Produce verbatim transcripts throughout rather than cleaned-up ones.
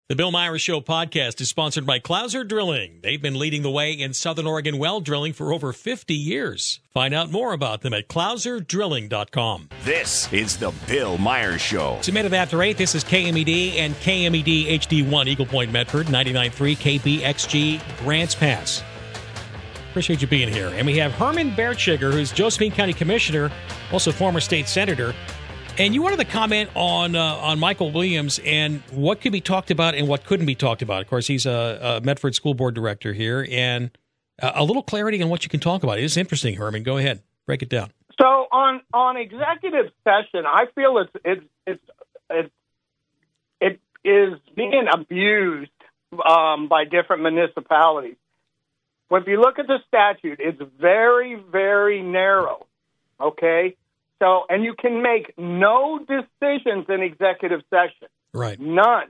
The Bill Myers Show podcast is sponsored by Clouser Drilling. They've been leading the way in Southern Oregon well drilling for over fifty years. Find out more about them at clouser drilling dot com. This is the Bill Myers Show. It's a minute after eight. This is K M E D and K M E D H D one, Eagle Point, Medford, ninety-nine point three K B X G, Grants Pass. Appreciate you being here. And we have Herman Bertschiger, who's Josephine County Commissioner, also former state senator. And you wanted to comment on uh, on Michael Williams and what could be talked about and what couldn't be talked about. Of course, he's a, a Medford School Board Director here, and a, a little clarity on what you can talk about. It is interesting, Herman. Go ahead, break it down. So on on executive session, I feel it's it's it's, it's it is being abused um, by different municipalities. Well, if you look at the statute, it's very very narrow. Okay. So, and you can make no decisions in executive session. Right. None.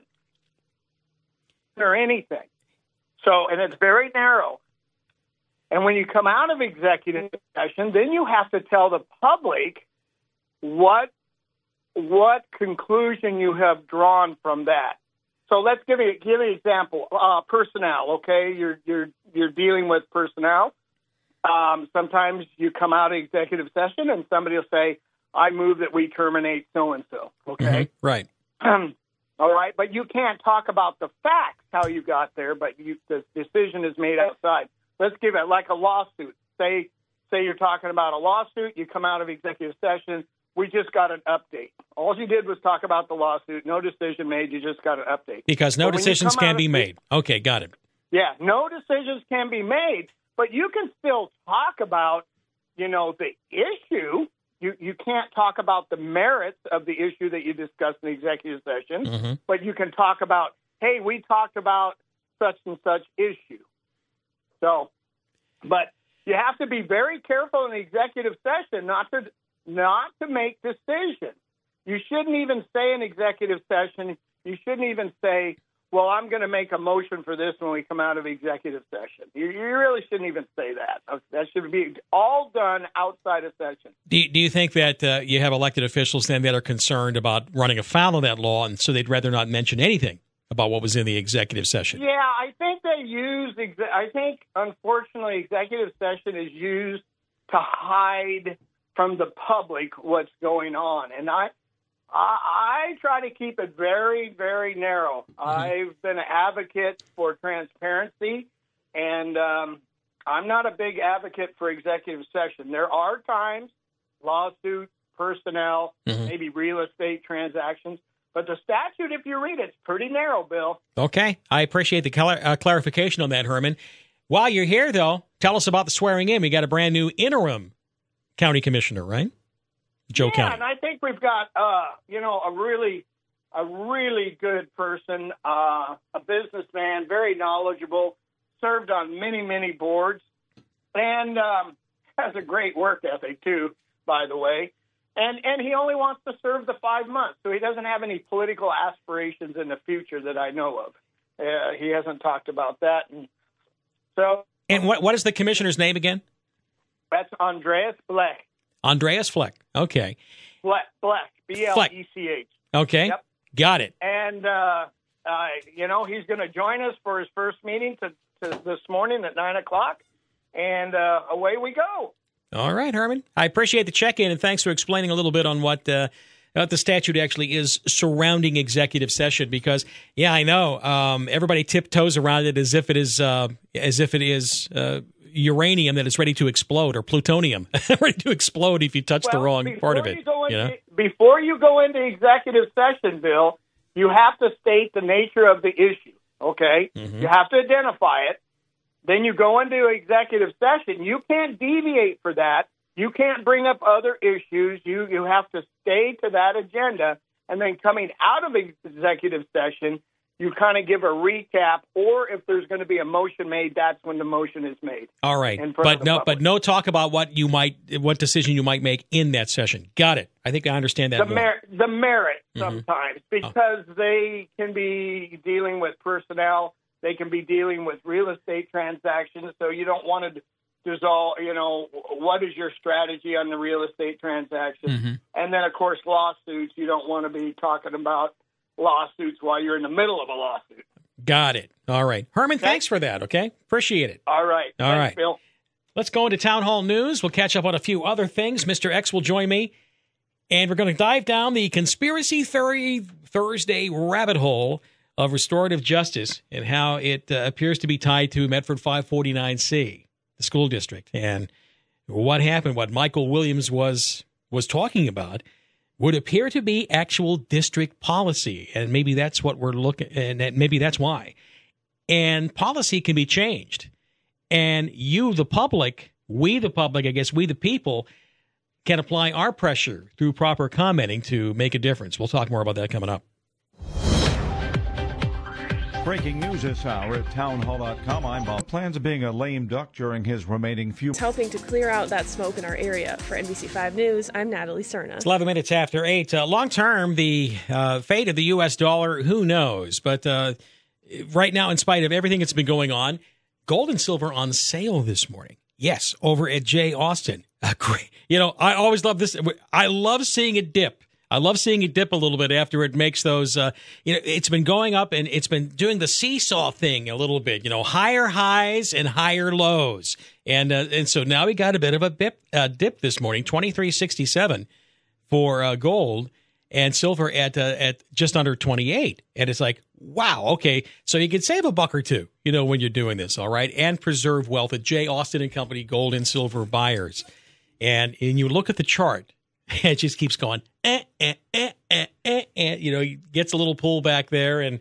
Or anything. So, and it's very narrow. And when you come out of executive session, then you have to tell the public what what conclusion you have drawn from that. So let's give you give you an example. Uh, personnel, okay? You're you're you're dealing with personnel. Um, sometimes you come out of executive session and somebody will say, I move that we terminate so-and-so, okay? Mm-hmm. Right. Um, all right, but you can't talk about the facts, how you got there, but you, the decision is made outside. Let's give it like a lawsuit. Say say you're talking about a lawsuit, you come out of executive session, we just got an update. All you did was talk about the lawsuit, no decision made, you just got an update. Because no decisions can be made. Okay, got it. Yeah, no decisions can be made. But you can still talk about, you know, the issue. You you can't talk about the merits of the issue that you discussed in the executive session, mm-hmm. but you can talk about, hey, we talked about such and such issue. So, but you have to be very careful in the executive session not to not to make decisions. You shouldn't even say in executive session, you shouldn't even say, well, I'm going to make a motion for this when we come out of executive session. You, you really shouldn't even say that. That should be all done outside of session. Do you, do you think that uh, you have elected officials then that are concerned about running afoul of that law, and so they'd rather not mention anything about what was in the executive session? Yeah, I think they use, exe- I think, unfortunately, executive session is used to hide from the public what's going on. And I, I try to keep it very, very narrow. Mm-hmm. I've been an advocate for transparency, and um, I'm not a big advocate for executive session. There are times, lawsuits, personnel, mm-hmm. maybe real estate transactions, but the statute, if you read it, it's pretty narrow, Bill. Okay. I appreciate the color, uh, clarification on that, Herman. While you're here, though, tell us about the swearing in. We got a brand new interim county commissioner, right? Joe yeah, County. And I think we've got, uh, you know, a really, a really good person, uh, a businessman, very knowledgeable, served on many, many boards, and um, has a great work ethic too, by the way. And and he only wants to serve the five months, so he doesn't have any political aspirations in the future that I know of. Uh, he hasn't talked about that, and so. And what what is the commissioner's name again? That's Andreas Fleck. Andreas Fleck. Okay. Fleck, Fleck, B L E C H. Okay. Yep. Got it. And, uh, uh, you know, he's going to join us for his first meeting to, to this morning at nine o'clock, and uh, away we go. All right, Herman. I appreciate the check-in, and thanks for explaining a little bit on what, uh, what the statute actually is surrounding executive session, because, yeah, I know, um, everybody tiptoes around it as if it is, uh, as if it is uh, uranium that is ready to explode, or plutonium ready to explode if you touch well, the wrong part of it. You go into, you know? Before you go into executive session, Bill, you have to state the nature of the issue, okay? Mm-hmm. You have to identify it. Then you go into executive session. You can't deviate for that. You can't bring up other issues. You you have to stay to that agenda. And then coming out of executive session, you kind of give a recap, or if there's going to be a motion made, that's when the motion is made. All right, but no, public. but no talk about what you might, what decision you might make in that session. Got it. I think I understand that. The, mer- the merit sometimes, mm-hmm. because oh. they can be dealing with personnel, they can be dealing with real estate transactions. So you don't want to dissolve. You know, what is your strategy on the real estate transaction? Mm-hmm. And then, of course, lawsuits. You don't want to be talking about lawsuits while you're in the middle of a lawsuit. Got it. All right. Herman, thanks, thanks for that, okay? Appreciate it. All right. All thanks, right. Bill. Let's go into Town Hall News. We'll catch up on a few other things. Mister X will join me, and we're going to dive down the conspiracy theory Thursday rabbit hole of restorative justice and how it uh, appears to be tied to Medford five forty-nine C, the school district, and what happened, what Michael Williams was was talking about, would appear to be actual district policy, and maybe that's what we're looking, and maybe that's why. And policy can be changed, and you, the public, we, the public, I guess we, the people, can apply our pressure through proper commenting to make a difference. We'll talk more about that coming up. Breaking news this hour at townhall dot com. I'm Bob. Plans of being a lame duck during his remaining few. Helping to clear out that smoke in our area. For N B C five News, I'm Natalie Cerna. It's eleven minutes after eight. Uh, long term, the uh, fate of the U S dollar, who knows? But uh, right now, in spite of everything that's been going on, gold and silver on sale this morning. Yes, over at J. Austin. Uh, great. You know, I always love this. I love seeing it dip. I love seeing it dip a little bit after it makes those, uh, you know, it's been going up and it's been doing the seesaw thing a little bit, you know, higher highs and higher lows. And uh, and so now we got a bit of a dip, uh, dip this morning, twenty-three sixty-seven for uh, gold and silver at uh, at just under twenty-eight. And it's like, wow, okay, so you can save a buck or two, you know, when you're doing this, all right, and preserve wealth at J. Austin and Company Gold and Silver Buyers. And, and you look at the chart. It just keeps going, eh, eh, eh, eh, eh, eh. You know, gets a little pullback there. And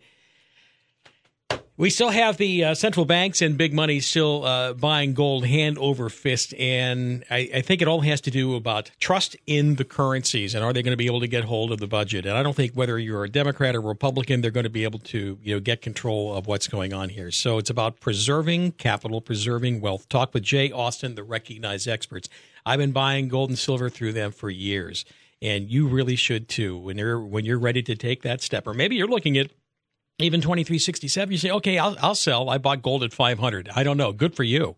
we still have the uh, central banks and big money still uh, buying gold hand over fist. And I, I think it all has to do about trust in the currencies. And are they going to be able to get hold of the budget? And I don't think whether you're a Democrat or Republican, they're going to be able to, you know, get control of what's going on here. So it's about preserving capital, preserving wealth. Talk with J. Austin, the recognized experts. I've been buying gold and silver through them for years, and you really should too. When you're when you're ready to take that step, or maybe you're looking at even twenty-three sixty-seven, you say, "Okay, I'll I'll sell. I bought gold at five hundred." I don't know. Good for you,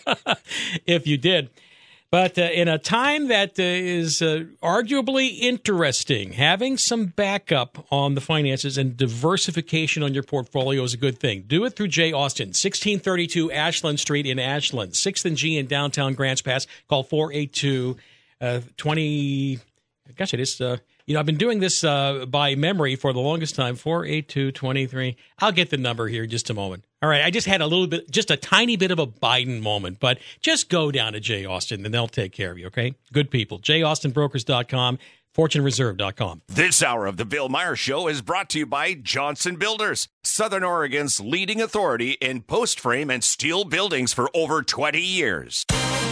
if you did. But uh, in a time that uh, is uh, arguably interesting, having some backup on the finances and diversification on your portfolio is a good thing. Do it through J. Austin, sixteen thirty-two Ashland Street in Ashland, sixth and G in downtown Grants Pass. Call four eight two, twenty. Gosh, it is. Uh, you know, I've been doing this uh, by memory for the longest time. four eight two, two three. I'll get the number here in just a moment. All right, I just had a little bit, just a tiny bit of a Biden moment, but just go down to J. Austin and they'll take care of you, okay? Good people. j austin brokers dot com, fortune reserve dot com. This hour of the Bill Maher Show is brought to you by Johnson Builders, Southern Oregon's leading authority in post frame and steel buildings for over twenty years.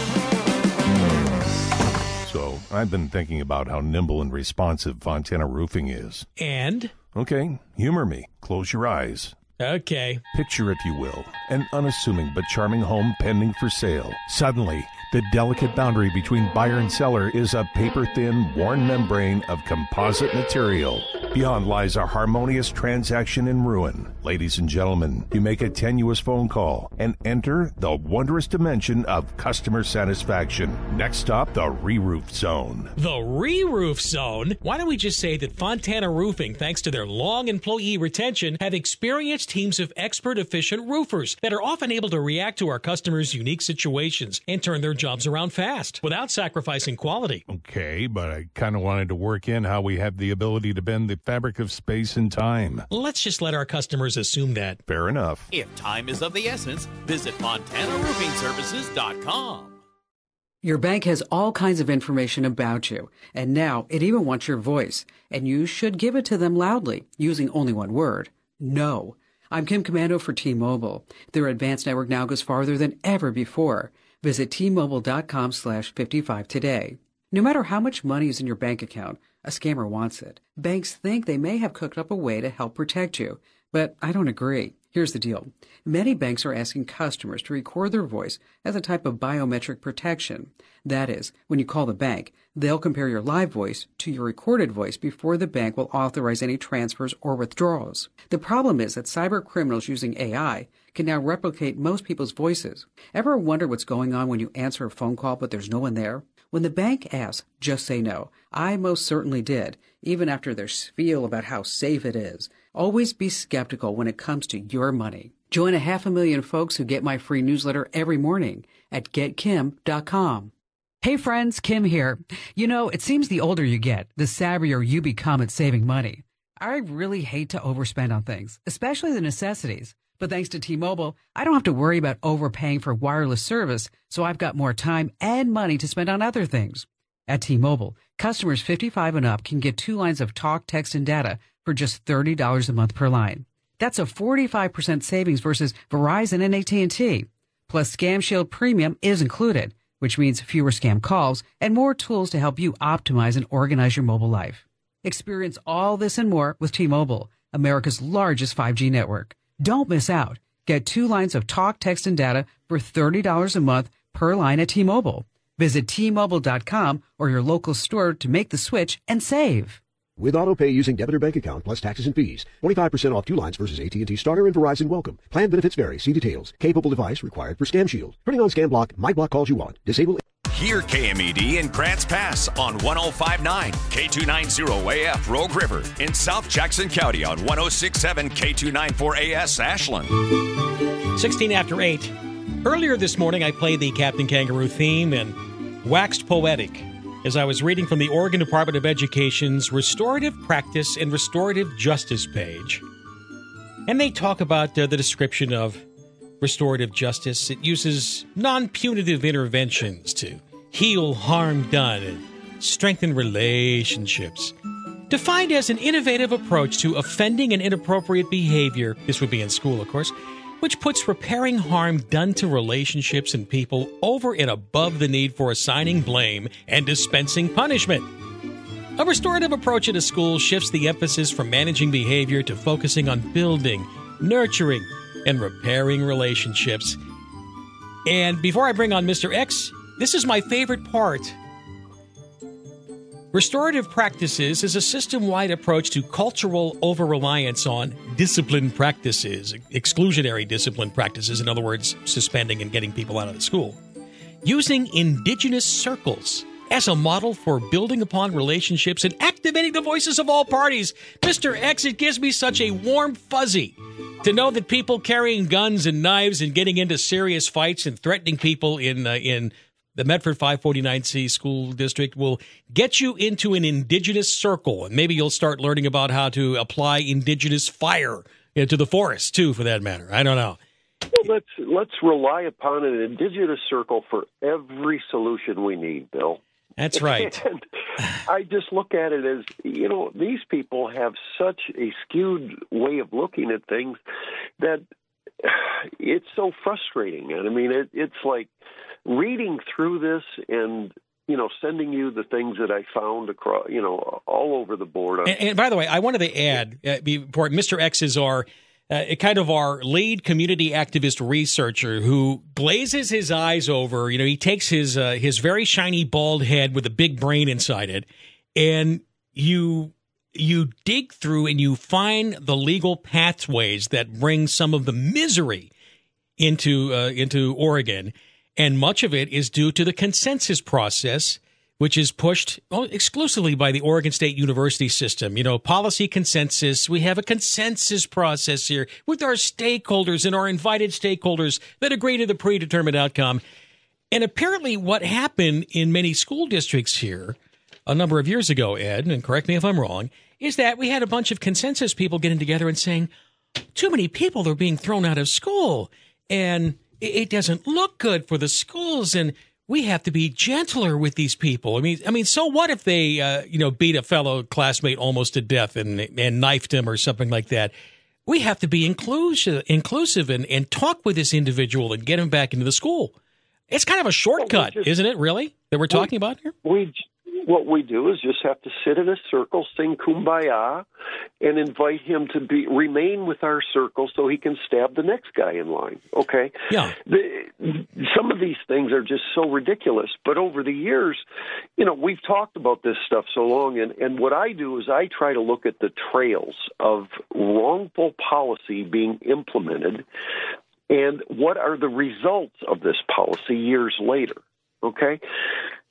So, I've been thinking about how nimble and responsive Fontana Roofing is. And? Okay, humor me. Close your eyes. Okay. Picture, if you will, an unassuming but charming home pending for sale. Suddenly, the delicate boundary between buyer and seller is a paper-thin, worn membrane of composite material. Beyond lies a harmonious transaction in ruin. Ladies and gentlemen, you make a tenuous phone call and enter the wondrous dimension of customer satisfaction. Next stop, the re-roof zone. The re-roof zone? Why don't we just say that Fontana Roofing, thanks to their long employee retention, have experienced teams of expert, efficient roofers that are often able to react to our customers' unique situations and turn their jobs around fast without sacrificing quality. Okay, but I kind of wanted to work in how we have the ability to bend the fabric of space and time. Let's just let our customers assume that. Fair enough. If time is of the essence, visit fontana roofing services dot com. Your bank has all kinds of information about you, and now it even wants your voice, and you should give it to them loudly, using only one word: no. I'm Kim Commando for T-Mobile. Their advanced network now goes farther than ever before. Visit T Mobile dot com slash fifty-five today. No matter how much money is in your bank account, a scammer wants it. Banks think they may have cooked up a way to help protect you, but I don't agree. Here's the deal. Many banks are asking customers to record their voice as a type of biometric protection. That is, when you call the bank, they'll compare your live voice to your recorded voice before the bank will authorize any transfers or withdrawals. The problem is that cyber criminals using A I can now replicate most people's voices. Ever wonder what's going on when you answer a phone call but there's no one there? When the bank asks, just say no. I most certainly did, even after their spiel about how safe it is. Always be skeptical when it comes to your money. Join a half a million folks who get my free newsletter every morning at get kim dot com. Hey friends, Kim here. You know, it seems the older you get, the savvier you become at saving money. I really hate to overspend on things, especially the necessities. But thanks to T-Mobile, I don't have to worry about overpaying for wireless service, so I've got more time and money to spend on other things. At T-Mobile, customers fifty-five and up can get two lines of talk, text, and data for just thirty dollars a month per line. That's a forty-five percent savings versus Verizon and A T and T. Plus, Scam Shield Premium is included, which means fewer scam calls and more tools to help you optimize and organize your mobile life. Experience all this and more with T-Mobile, America's largest five G network. Don't miss out. Get two lines of talk, text, and data for thirty dollars a month per line at T-Mobile. Visit T Mobile dot com or your local store to make the switch and save. With AutoPay using debit or bank account plus taxes and fees. twenty-five percent off two lines versus A T and T Starter and Verizon Welcome. Plan benefits vary. See details. Capable device required for Scam Shield. Turning on Scam Block. My block calls you want. Disable. Hear K M E D in Grants Pass on one oh five point nine, K two ninety A F Rogue River, in South Jackson County on one oh six point seven, K two ninety-four A S Ashland. sixteen after eight. Earlier this morning, I played the Captain Kangaroo theme and waxed poetic as I was reading from the Oregon Department of Education's Restorative Practice and Restorative Justice page. And they talk about uh, the description of restorative justice. It uses non-punitive interventions to heal harm done and strengthen relationships. Defined as an innovative approach to offending and inappropriate behavior, this would be in school, of course, which puts repairing harm done to relationships and people over and above the need for assigning blame and dispensing punishment. A restorative approach at a school shifts the emphasis from managing behavior to focusing on building, nurturing, and repairing relationships. And before I bring on Mister X, this is my favorite part. Restorative practices is a system-wide approach to cultural over-reliance on discipline practices, exclusionary discipline practices, in other words, suspending and getting people out of the school, using indigenous circles as a model for building upon relationships and activating the voices of all parties. Mister X, it gives me such a warm fuzzy to know that people carrying guns and knives and getting into serious fights and threatening people in uh, in the Medford five forty-nine C school district will get you into an indigenous circle, and maybe you'll start learning about how to apply indigenous fire you know, to the forest, too, for that matter. I don't know. Well, let's let's rely upon an indigenous circle for every solution we need, Bill. That's right. And I just look at it as, you know, these people have such a skewed way of looking at things that it's so frustrating. And I mean, it, it's like reading through this and, you know, sending you the things that I found across, you know, all over the board. And, and by the way, I wanted to add, uh, before Mister X is our uh, kind of our lead community activist researcher who glazes his eyes over, you know, he takes his uh, his very shiny bald head with a big brain inside it, and you you dig through and you find the legal pathways that bring some of the misery into uh, into Oregon. And much of it is due to the consensus process, which is pushed well, exclusively by the Oregon State University system. You know, policy consensus. We have a consensus process here with our stakeholders and our invited stakeholders that agree to the predetermined outcome. And apparently what happened in many school districts here a number of years ago, Ed, and correct me if I'm wrong, is that we had a bunch of consensus people getting together and saying, too many people are being thrown out of school. And it doesn't look good for the schools, and we have to be gentler with these people. I mean, I mean, so what if they, uh, you know, beat a fellow classmate almost to death and and knifed him or something like that? We have to be inclusive, inclusive, and and talk with this individual and get him back into the school. It's kind of a shortcut, well, just, isn't it? Really, that we're talking we, about here. We what we do is just have to sit in a circle, sing Kumbaya, and invite him to be remain with our circle so he can stab the next guy in line. Okay? Yeah. The, some of these things are just so ridiculous. But over the years, you know, we've talked about this stuff so long, and, and what I do is I try to look at the trails of wrongful policy being implemented and what are the results of this policy years later. Okay?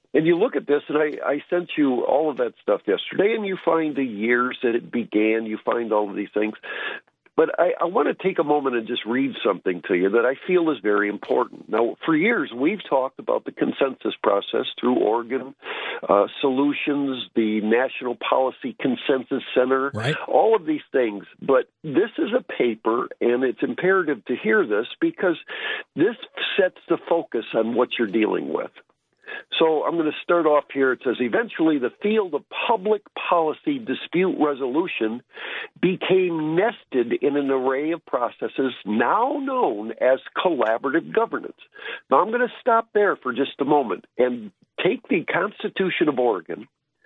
And you look at this, and I, I sent you all of that stuff yesterday, and you find the years that it began, you find all of these things. But I, I want to take a moment and just read something to you that I feel is very important. Now, for years, we've talked about the consensus process through Oregon uh, Solutions, the National Policy Consensus Center, right. all of these things. But this is a paper, and it's imperative to hear this because this sets the focus on what you're dealing with. So I'm going to start off here. It says, eventually the field of public policy dispute resolution became nested in an array of processes now known as collaborative governance. Now I'm going to stop there for just a moment and take the Constitution of Oregon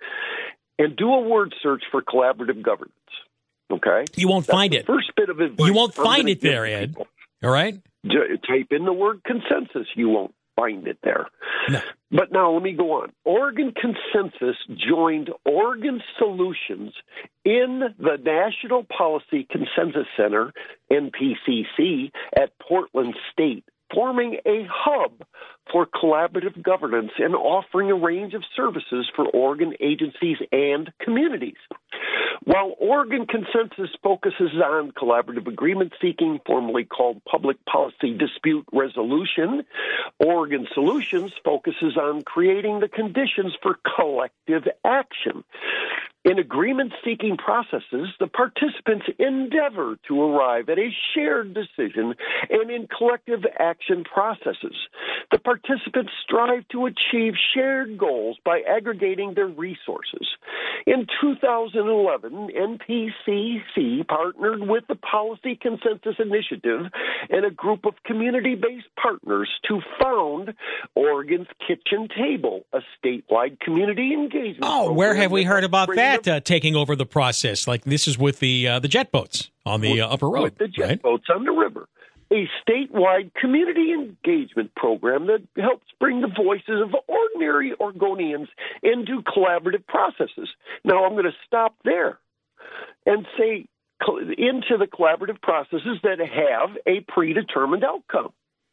and do a word search for collaborative governance. Okay? You won't That's find the it. First bit of advice. You won't I'm find gonna it there, give Ed. people. All right? J- type in the word consensus. You won't find it there. No. But now let me go on. Oregon Consensus joined Oregon Solutions in the National Policy Consensus Center, N P C C, at Portland State, forming a hub for collaborative governance and offering a range of services for Oregon agencies and communities. While Oregon Consensus focuses on collaborative agreement seeking, formerly called public policy dispute resolution, Oregon Solutions focuses on creating the conditions for collective action. In agreement-seeking processes, the participants endeavor to arrive at a shared decision, and in collective action processes, the participants strive to achieve shared goals by aggregating their resources. In two thousand eleven, N P C C partnered with the Policy Consensus Initiative and a group of community-based partners to found Oregon's Kitchen Table, a statewide community engagement Oh, program where have we heard about that the, uh, taking over the process? Like this is with the uh, the jet boats on the uh, upper road, with the jet right? boats on the river. A statewide community engagement program that helps bring the voices of ordinary Oregonians into collaborative processes. Now, I'm going to stop there and say into the collaborative processes that have a predetermined outcome.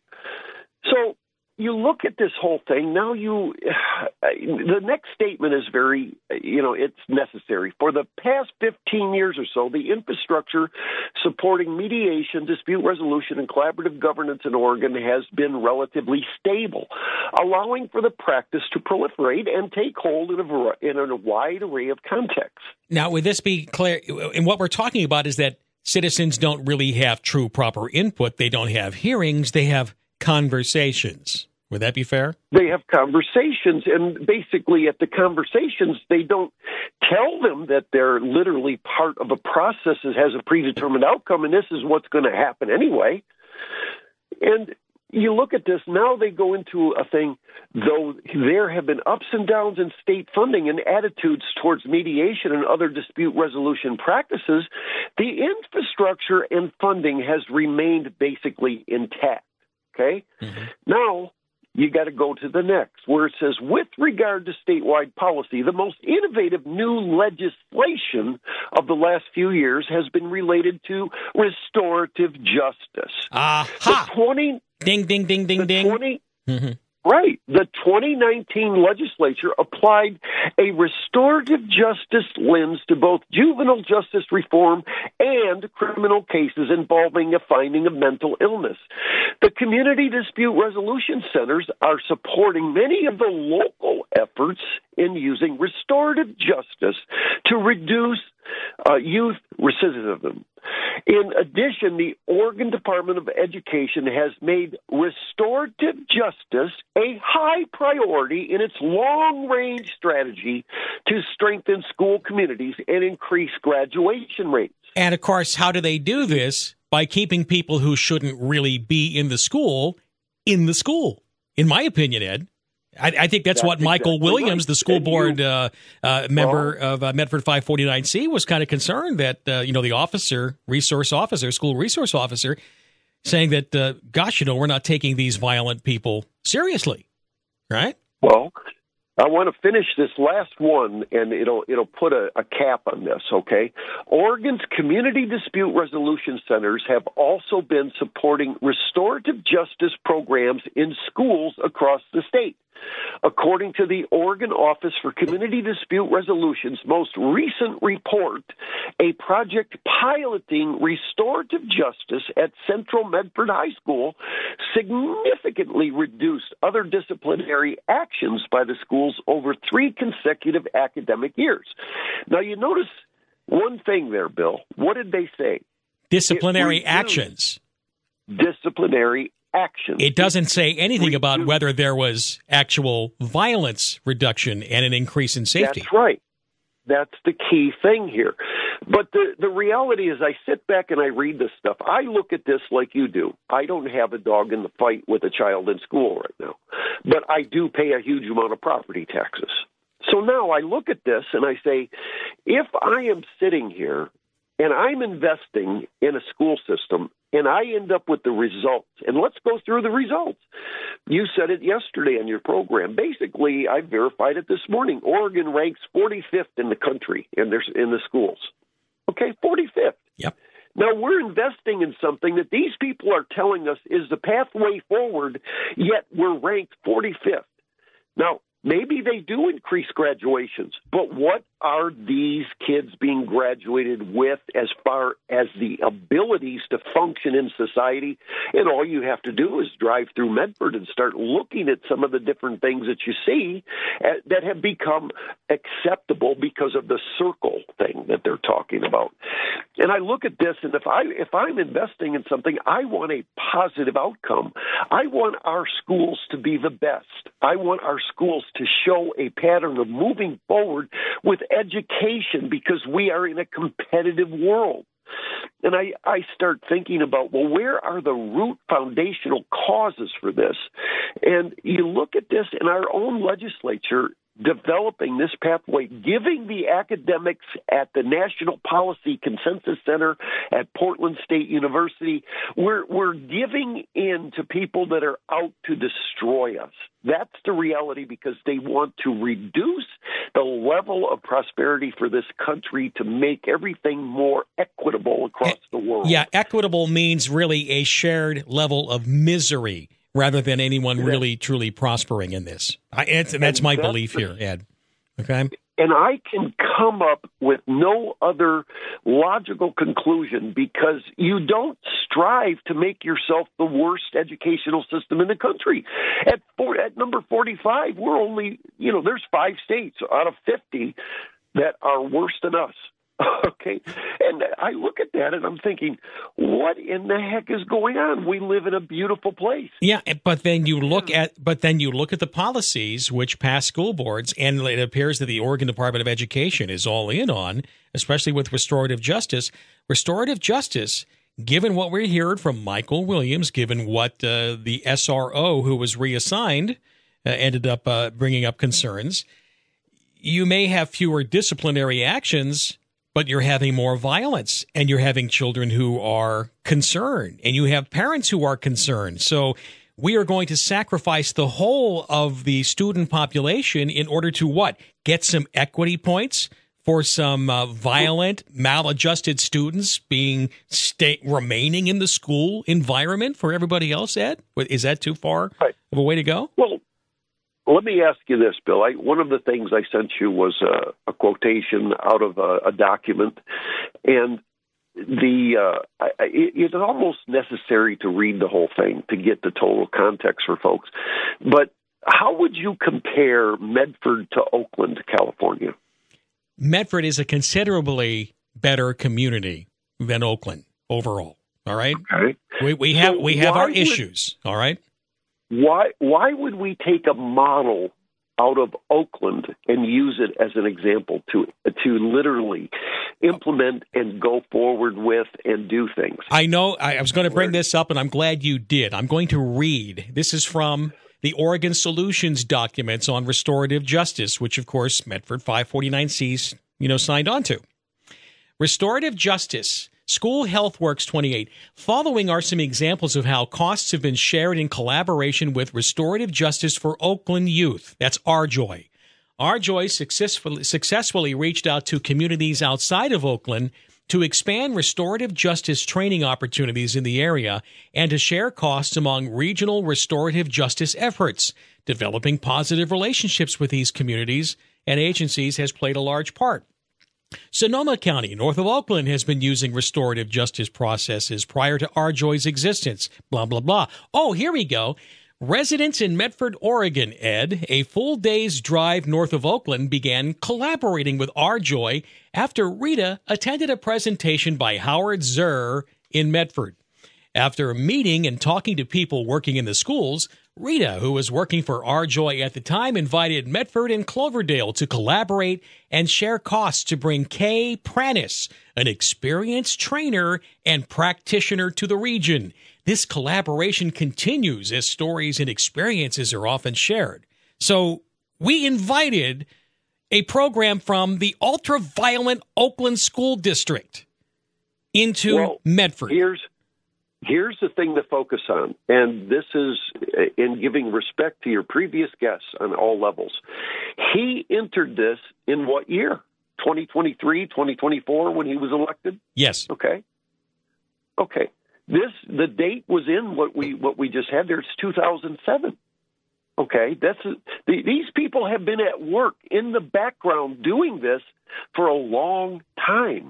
So you look at this whole thing, now you, the next statement is very, you know, it's necessary. For the past fifteen years or so, the infrastructure supporting mediation, dispute resolution, and collaborative governance in Oregon has been relatively stable, allowing for the practice to proliferate and take hold in a, in a wide array of contexts. Now, would this be clear? And what we're talking about is that citizens don't really have true proper input. They don't have hearings. They have conversations. Would that be fair? They have conversations, and basically at the conversations, they don't tell them that they're literally part of a process that has a predetermined outcome, and this is what's going to happen anyway. And you look at this, now they go into a thing, though there have been ups and downs in state funding and attitudes towards mediation and other dispute resolution practices, the infrastructure and funding has remained basically intact. Okay? Mm-hmm. Now, you got to go to the next, where it says, with regard to statewide policy, the most innovative new legislation of the last few years has been related to restorative justice. Aha! The twenty Ding, ding, ding, ding, ding. twenty Mm-hmm. Right. The twenty nineteen legislature applied a restorative justice lens to both juvenile justice reform and criminal cases involving a finding of mental illness. The community dispute resolution centers are supporting many of the local efforts in using restorative justice to reduce uh, youth recidivism. In addition, the Oregon Department of Education has made restorative justice a high priority in its long-range strategy to strengthen school communities and increase graduation rates. And, of course, how do they do this? By keeping people who shouldn't really be in the school in the school, in my opinion, Ed. I, I think that's, that's what Michael exactly Williams, right. the school board you, uh, uh, member well, of uh, Medford five forty-nine C, was kind of concerned that, uh, you know, the officer, resource officer, school resource officer, saying that, uh, gosh, you know, we're not taking these violent people seriously, right? Well, I want to finish this last one, and it'll it'll put a, a cap on this, okay? Oregon's community dispute resolution centers have also been supporting restorative justice programs in schools across the state. According to the Oregon Office for Community Dispute Resolution's most recent report, a project piloting restorative justice at Central Medford High School significantly reduced other disciplinary actions by the schools over three consecutive academic years. Now, you notice one thing there, Bill. What did they say? Disciplinary actions. Disciplinary action. It doesn't say anything about whether there was actual violence reduction and an increase in safety. That's right. That's the key thing here. But the, the reality is I sit back and I read this stuff. I look at this like you do. I don't have a dog in the fight with a child in school right now. But I do pay a huge amount of property taxes. So now I look at this and I say, if I am sitting here and I'm investing in a school system and I end up with the results, and let's go through the results. You said it yesterday on your program. Basically, I verified it this morning. Oregon ranks forty-fifth in the country in their, in the schools. Okay, forty-fifth. Yep. Now, we're investing in something that these people are telling us is the pathway forward, yet we're ranked forty-fifth. Now, maybe they do increase graduations, but what are these kids being graduated with as far as the abilities to function in society? And all you have to do is drive through Medford and start looking at some of the different things that you see that have become acceptable because of the circle thing that they're talking about. And I look at this, and if, I, if I'm investing in something, I want a positive outcome. I want our schools to be the best. I want our schools to show a pattern of moving forward with education because we are in a competitive world. And I, I start thinking about, well, where are the root foundational causes for this? And you look at this in our own legislature developing this pathway, giving the academics at the National Policy Consensus Center at Portland State University, we're, we're giving in to people that are out to destroy us. That's the reality because they want to reduce the level of prosperity for this country to make everything more equitable across the world. Yeah, equitable means really a shared level of misery rather than anyone really truly prospering in this. I, it's, and that's and my that's belief the, here, Ed. Okay? And I can come up with no other logical conclusion because you don't strive to make yourself the worst educational system in the country. At, four, at number forty-five, we're only, you know, there's five states out of fifty that are worse than us. Okay, and I look at that and I'm thinking, what in the heck is going on? We live in a beautiful place. Yeah, but then you look at but then you look at the policies which pass school boards, and it appears that the Oregon Department of Education is all in on, especially with restorative justice. Restorative justice, given what we heard from Michael Williams, given what uh, the S R O who was reassigned uh, ended up uh, bringing up concerns, you may have fewer disciplinary actions, but you're having more violence, and you're having children who are concerned, and you have parents who are concerned. So we are going to sacrifice the whole of the student population in order to what? Get some equity points for some uh, violent, maladjusted students being stay, remaining in the school environment for everybody else, Ed? Is that too far right. of a way to go? Well, let me ask you this, Bill. I, one of the things I sent you was a, a quotation out of a, a document, and the uh, I, it, it's almost necessary to read the whole thing to get the total context for folks. But how would you compare Medford to Oakland, California? Medford is a considerably better community than Oakland overall. All right, okay. We we have so we have our would, issues. All right. Why why would we take a model out of Oakland and use it as an example to to literally implement and go forward with and do things? I know I was going to bring this up, and I'm glad you did. I'm going to read. This is from the Oregon Solutions documents on restorative justice, which, of course, Medford five forty-nine C's, you know, signed on to. Restorative justice. School Health Works twenty-eight. Following are some examples of how costs have been shared in collaboration with Restorative Justice for Oakland Youth. That's R J O Y. RJoy successfully, successfully reached out to communities outside of Oakland to expand restorative justice training opportunities in the area and to share costs among regional restorative justice efforts. Developing positive relationships with these communities and agencies has played a large part. Sonoma County, north of Oakland, has been using restorative justice processes prior to RJoy's existence. Blah, blah, blah. Oh, here we go. Residents in Medford, Oregon, Ed, a full day's drive north of Oakland, began collaborating with RJoy after Rita attended a presentation by Howard Zer in Medford. After meeting and talking to people working in the schools, Rita, who was working for RJoy at the time, invited Medford and Cloverdale to collaborate and share costs to bring Kay Pranis, an experienced trainer and practitioner, to the region. This collaboration continues as stories and experiences are often shared. So we invited a program from the ultra-violent Oakland School District into well, Medford. Here's Here's the thing to focus on, and this is in giving respect to your previous guests on all levels. He entered this in what year? twenty twenty-three, twenty twenty-four, when he was elected? Yes. Okay. Okay. This the date was in what we what we just had there. It's two thousand seven. Okay, that's the, these people have been at work in the background doing this for a long time.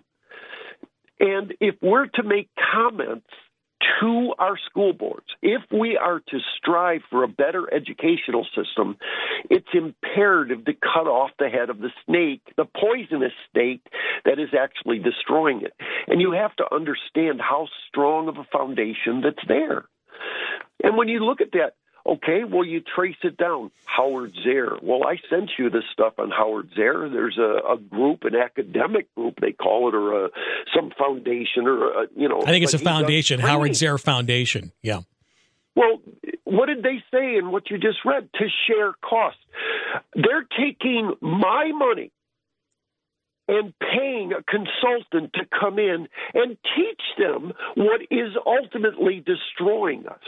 And if we're to make comments to our school boards, if we are to strive for a better educational system, it's imperative to cut off the head of the snake, the poisonous snake that is actually destroying it. And you have to understand how strong of a foundation that's there. And when you look at that, okay, well, you trace it down. Howard Zer. Well, I sent you this stuff on Howard Zer. There's a, a group, an academic group, they call it, or a, some foundation, or, a, you know. I think it's a foundation, Howard Zer Foundation. Yeah. Well, what did they say in what you just read? To share costs. They're taking my money and paying a consultant to come in and teach them what is ultimately destroying us.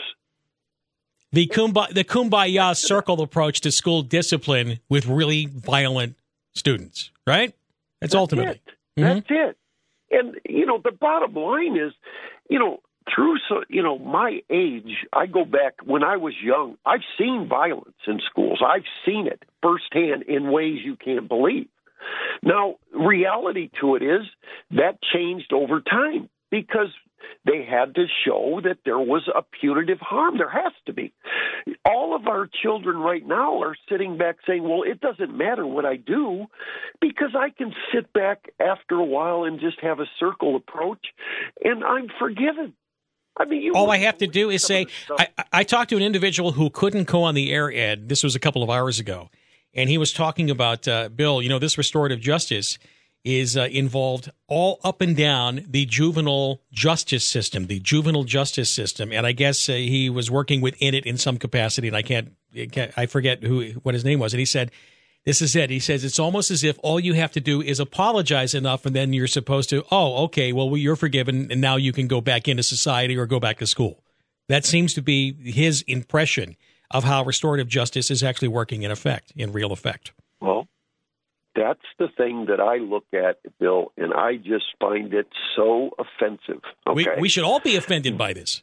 The kumbaya, the kumbaya circle approach to school discipline with really violent students, right? That's, That's ultimately. It. That's mm-hmm. it. And, you know, the bottom line is, you know, through, so, you know, my age, I go back when I was young, I've seen violence in schools. I've seen it firsthand in ways you can't believe. Now, reality to it is that changed over time because they had to show that there was a punitive harm. There has to be. All of our children right now are sitting back saying, well, it doesn't matter what I do because I can sit back after a while and just have a circle approach and I'm forgiven. I mean, you all I have to do is say, I, I talked to an individual who couldn't go on the air, Ed. This was a couple of hours ago. And he was talking about, uh, Bill, you know, this restorative justice is uh, involved all up and down the juvenile justice system, the juvenile justice system. And I guess uh, he was working within it in some capacity, and I can't, I forget who what his name was. And he said, this is it. He says, it's almost as if all you have to do is apologize enough, and then you're supposed to, oh, okay, well, you're forgiven, and now you can go back into society or go back to school. That seems to be his impression of how restorative justice is actually working in effect, in real effect. Well, that's the thing that I look at, Bill, and I just find it so offensive. Okay? We, we should all be offended by this.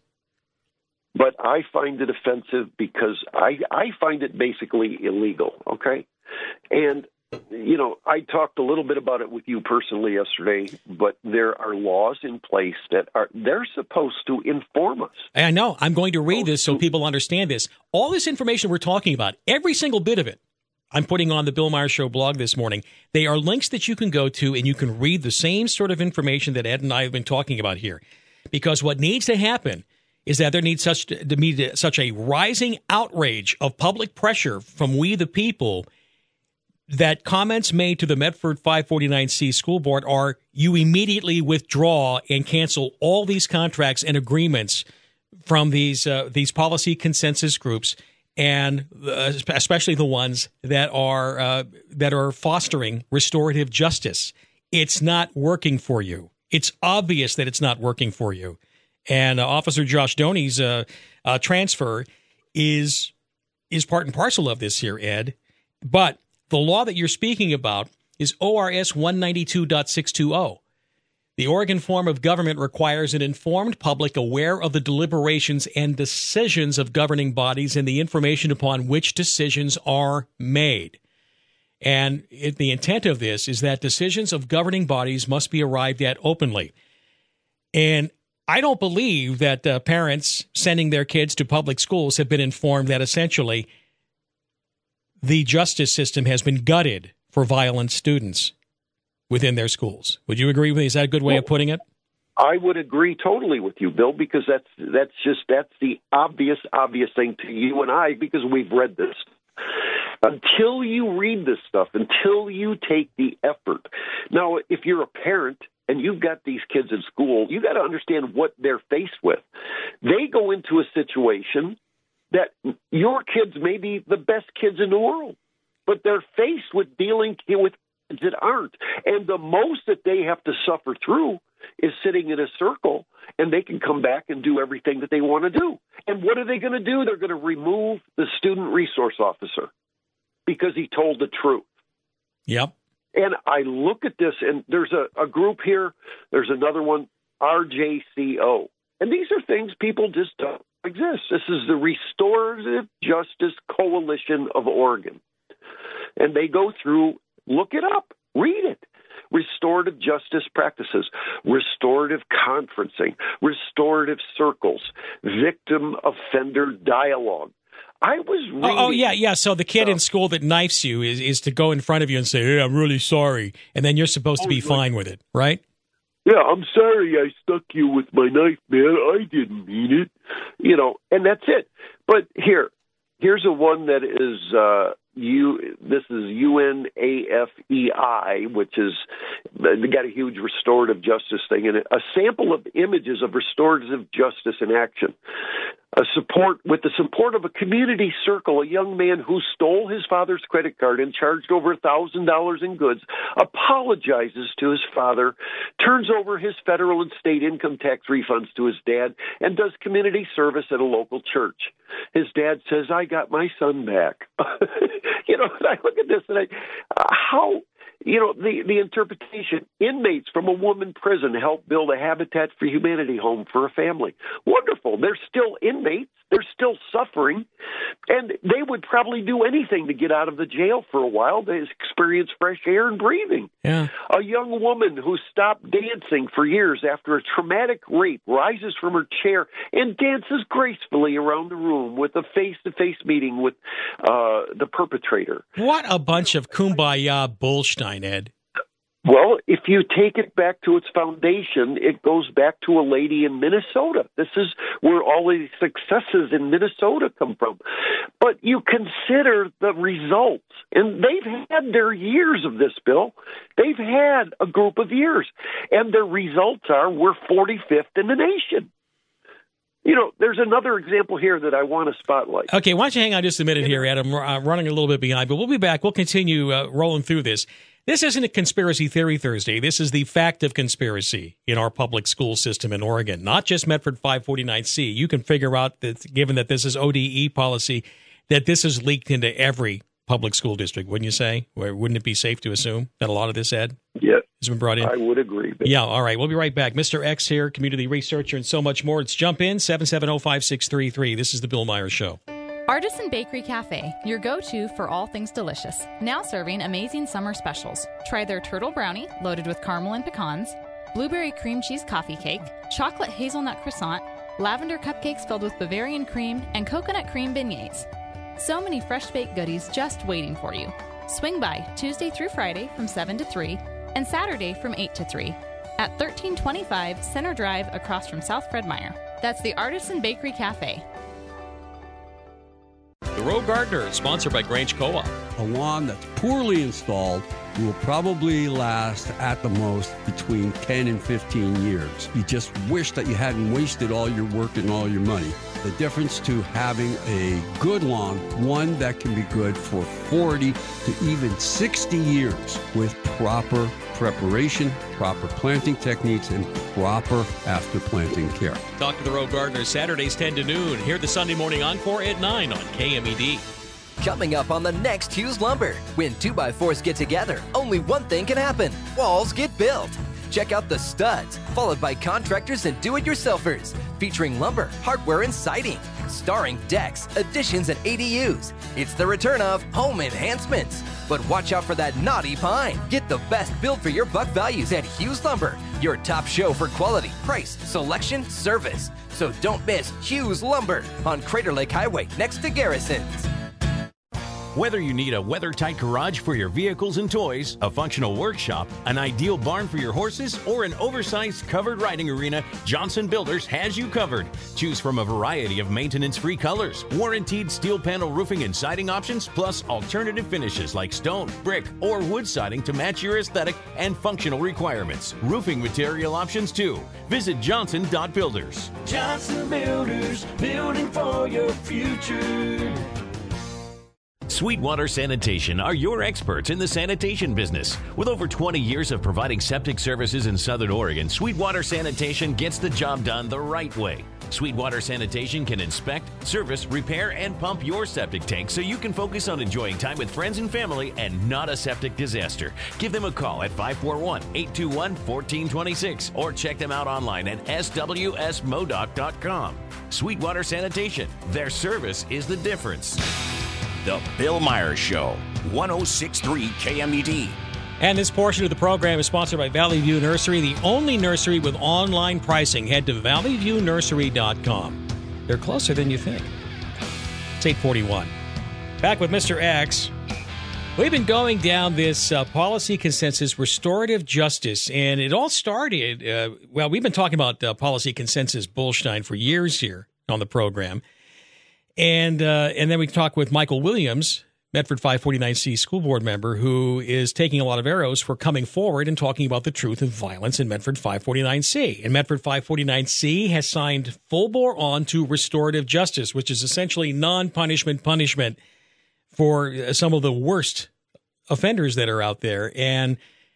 But I find it offensive because I, I find it basically illegal, okay? And, you know, I talked a little bit about it with you personally yesterday, but there are laws in place that are, they're supposed to inform us. I know. I'm going to read this so people understand this. All this information we're talking about, every single bit of it, I'm putting on the Bill Maher Show blog this morning. They are links that you can go to and you can read the same sort of information that Ed and I have been talking about here. Because what needs to happen is that there needs such to be such a rising outrage of public pressure from we the people that comments made to the Medford five forty-nine C school board are you immediately withdraw and cancel all these contracts and agreements from these uh, these policy consensus groups, and uh, especially the ones that are uh, that are fostering restorative justice. It's not working for you. It's obvious that it's not working for you. And uh, Officer Josh Doney's uh, uh, transfer is is part and parcel of this here, Ed. But The law that you're speaking about is O R S one ninety-two point six two zero. The Oregon form of government requires an informed public aware of the deliberations and decisions of governing bodies and the information upon which decisions are made. And it, the intent of this is that decisions of governing bodies must be arrived at openly. And I don't believe that uh, parents sending their kids to public schools have been informed that essentially the justice system has been gutted for violent students within their schools. Would you agree with me? Is that a good way well, of putting it? I would agree totally with you, Bill, because that's that's just that's the obvious, obvious thing to you and I, because we've read this. Until you read this stuff, until you take the effort. Now, if you're a parent and you've got these kids in school, you got to understand what they're faced with. They go into a situation that your kids may be the best kids in the world, but they're faced with dealing with kids that aren't. And the most that they have to suffer through is sitting in a circle, and they can come back and do everything that they want to do. And what are they going to do? They're going to remove the student resource officer because he told the truth. Yep. And I look at this, and there's a, a group here. There's another one, R J C O. And these are things people just don't exist. This is the Restorative Justice Coalition of Oregon. And they go through, look it up, read it. Restorative justice practices, restorative conferencing, restorative circles, victim offender dialogue. I was reading. Oh, oh yeah, yeah. So the kid uh, in school that knifes you is, is to go in front of you and say, hey, I'm really sorry. And then you're supposed oh, to be fine with it, right? Yeah, I'm sorry I stuck you with my knife, man. I didn't mean it. You know, and that's it. But here, here's a one that is, uh, you. this is U N A F E I, which is, they got a huge restorative justice thing in it. A sample of images of restorative justice in action. A support with the support of a community circle, a young man who stole his father's credit card and charged over a thousand dollars in goods, apologizes to his father, turns over his federal and state income tax refunds to his dad, and does community service at a local church. His dad says, I got my son back. You know, I look at this and I, uh, how, you know, the, the interpretation, inmates from a woman prison help build a Habitat for Humanity home for a family. Wonderful. They're still inmates. They're still suffering. And they would probably do anything to get out of the jail for a while to experience fresh air and breathing. Yeah. A young woman who stopped dancing for years after a traumatic rape rises from her chair and dances gracefully around the room with a face-to-face meeting with uh, the perpetrator. What a bunch of kumbaya bullshit, Ed. Well, if you take it back to its foundation, it goes back to a lady in Minnesota. This is where all these successes in Minnesota come from. But you consider the results, and they've had their years of this, Bill. They've had a group of years, and their results are we're forty-fifth in the nation. You know, there's another example here that I want to spotlight. Okay, why don't you hang on just a minute here, Adam? We're uh, running a little bit behind, but we'll be back. We'll continue uh, rolling through this. This isn't a Conspiracy Theory Thursday. This is the fact of conspiracy in our public school system in Oregon, not just Medford five forty-nine C. You can figure out that, given that this is O D E policy, that this is leaked into every public school district, wouldn't you say? Wouldn't it be safe to assume that a lot of this, Ed, yeah, has been brought in? I would agree. But... Yeah, all right. We'll be right back. Mister X here, community researcher, and so much more. It's Jump In, seven seven zero, five six three three. This is the Bill Myers Show. Artisan Bakery Cafe, your go-to for all things delicious. Now serving amazing summer specials. Try their turtle brownie, loaded with caramel and pecans, blueberry cream cheese coffee cake, chocolate hazelnut croissant, lavender cupcakes filled with Bavarian cream, and coconut cream beignets. So many fresh baked goodies just waiting for you. Swing by Tuesday through Friday from seven to three and Saturday from eight to three at thirteen twenty-five Center Drive across from South Fred Meyer. That's the Artisan Bakery Cafe. The Road Gardener is sponsored by Grange Co-op. A lawn that's poorly installed will probably last at the most between ten and fifteen years. You just wish that you hadn't wasted all your work and all your money. The difference to having a good lawn, one that can be good for forty to even sixty years with proper preparation, proper planting techniques, and proper after planting care. Talk to the Road Gardener Saturdays ten to noon. Hear the Sunday morning encore at nine on K M E D. Coming up on the next Hughes Lumber. When two by fours get together, only one thing can happen. Walls get built. Check out the studs, followed by contractors and do-it-yourselfers, featuring lumber, hardware, and siding, starring decks, additions, and A D Us. It's the return of home enhancements. But watch out for that knotty pine. Get the best build for your buck values at Hughes Lumber, your top show for quality, price, selection, service. So don't miss Hughes Lumber on Crater Lake Highway next to Garrison's. Whether you need a weather-tight garage for your vehicles and toys, a functional workshop, an ideal barn for your horses, or an oversized covered riding arena, Johnson Builders has you covered. Choose from a variety of maintenance-free colors, warranted steel panel roofing and siding options, plus alternative finishes like stone, brick, or wood siding to match your aesthetic and functional requirements. Roofing material options too. Visit johnson dot builders. Johnson Builders, building for your future. Sweetwater Sanitation are your experts in the sanitation business. With over twenty years of providing septic services in Southern Oregon, Sweetwater Sanitation gets the job done the right way. Sweetwater Sanitation can inspect, service, repair, and pump your septic tank so you can focus on enjoying time with friends and family and not a septic disaster. Give them a call at five four one, eight two one, one four two six or check them out online at s w s modoc dot com. Sweetwater Sanitation. Their service is the difference. The Bill Myers Show, one oh six point three K M E D. And this portion of the program is sponsored by Valley View Nursery, the only nursery with online pricing. Head to valley view nursery dot com. They're closer than you think. It's eight forty-one. Back with Mister X. We've been going down this uh, policy consensus restorative justice, and it all started, uh, well, we've been talking about uh, policy consensus Bullstein for years here on the program. And uh, and then we talk with Michael Williams, Medford five forty-nine C school board member, who is taking a lot of arrows for coming forward and talking about the truth of violence in Medford five forty-nine C. And Medford five forty-nine C has signed full bore on to restorative justice, which is essentially non-punishment punishment for some of the worst offenders that are out there. And